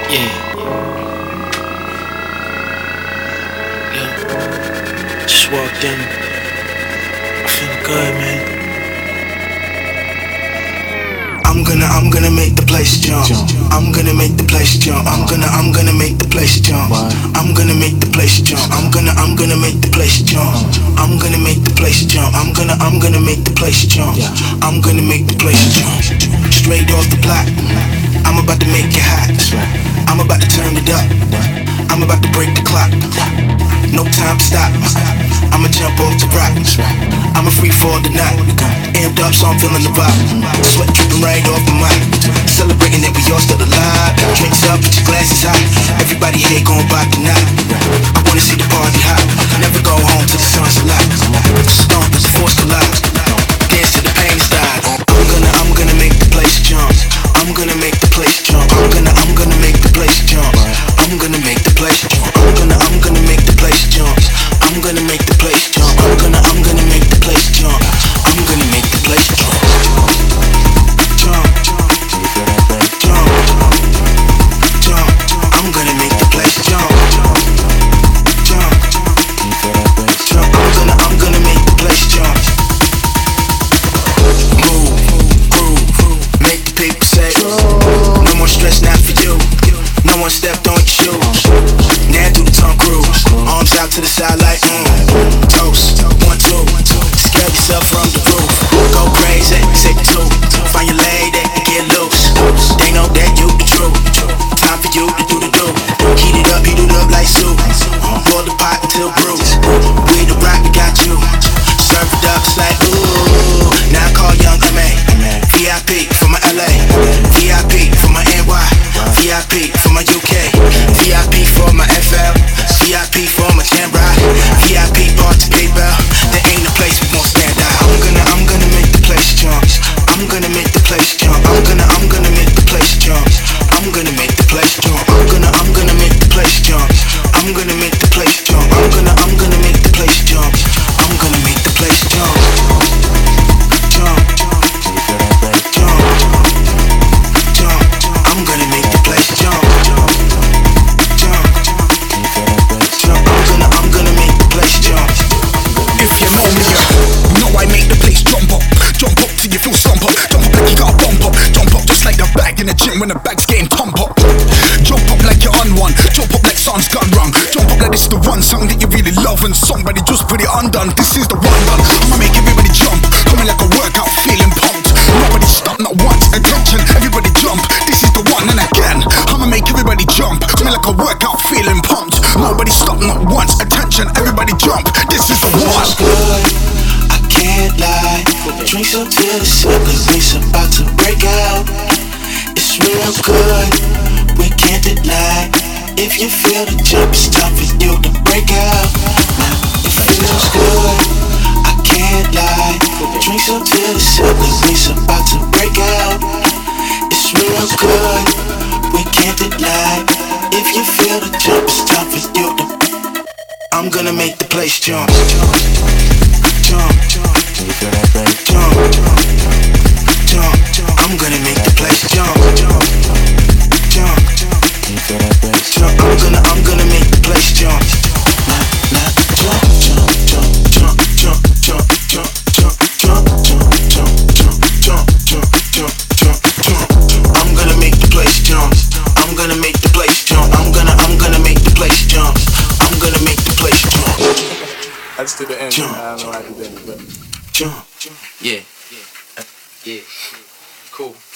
Yeah, yeah. Just walked in. I feel good, man. I'm gonna make the place jump. I'm gonna make the place jump. I'm gonna make the place jump. I'm gonna make the place jump. I'm gonna make the place jump. I'm gonna make the place jump. I'm gonna make the place jump. I'm gonna make the place jump. Straight off the block. I'm about to make it hot. I'm about to turn it up. I'm about to break the clock. No time to stop. I'ma jump off the rock. I'ma free fall tonight. Amped up, so I'm feeling the vibe. Sweat dripping right off my mic. Celebrating that we all still alive. Drinks up, put your glasses high. Everybody here gon' vibe tonight. I wanna see the party hot. Never go home till the sun's alive. Stomp as the force collides. Dance till the pain is died. I'm gonna make the place jump. I'm gonna make the place jump. I'm gonna make the place jump. I'm gonna make the place jump. I'm gonna make the place jump. I'm gonna make the place jump. I'm gonna make the place jump. I'm gonna make the place jump. Jump, jump, jump. I'm gonna make the place jump. Jump, jump. I'm gonna make the place jump. Move, groove, make the people say. No more stress, not for you. No one stepped on your shoes. Now do the tongue cruise. Arms out to the side like toast. 1, 2. Scare yourself from the roof. Go crazy, say two. Find your lady and get loose. They know that you the truth. Time for you to do the do. Heat it up like soup. Boil the pot until bruised. We the rock, we got you. Serve it up, it's like ooh. Now I call young M.A. VIP for my LA. VIP for my NY. VIP for my UK. VIP for my FL. VIP for my camera. VIP part to paper. There ain't a place we won't stand out. I'm gonna make the place jump. I'm gonna make the place jump. I'm gonna make the place jump. I'm gonna make the place jump. I'm gonna make the place jump. I'm gonna make the place jump. I'm gonna make the place jump. I'm gonna make the place jump. Jump, jump, jump. I'm gonna make the place jump. Jump, jump. I'm gonna make the place jump. If you know me, you know I make the place jump up. Jump up till you feel stump up. Jump up like you got a bump up. Jump up just like the bag in the gym when the bag's getting thump up. Jump up like you're on one. Jump up like son's gone wrong. Jump up like this is the one song that you really love and somebody just put it undone. This is the one done. I'ma make everybody jump. Coming like a workout, feeling pumped. Nobody stop, not once. Attention, everybody jump. This is the one and again. I'ma make everybody jump. Coming like a workout, feeling pumped. Nobody stop, not once. Attention, everybody jump. This is the one. Good, I can't lie. Drinks up till the circle's about to break out. It's real good, we can't deny. If you feel the jump, it's time for you to break out. Now it feels good, I can't lie. Drinks up till the circle's about to break out. It's real good, we can't deny. If you feel the jump, it's time for you to. I'm gonna make the place jump. Jump, jump, jump, jump. I'm gonna make the place jump. Jump, jump. I'm gonna make the place jump. Now, jump, jump, jump, jump, jump, jump, jump, jump, jump, jump, jump, jump, jump, jump, jump. I'm gonna make the place jump. I'm gonna make the place jump. I'm gonna make the place jump. I'm gonna make the place jump. I just did the end. Jump. I don't know how to do that, but Jump. Yeah. Yeah. Cool.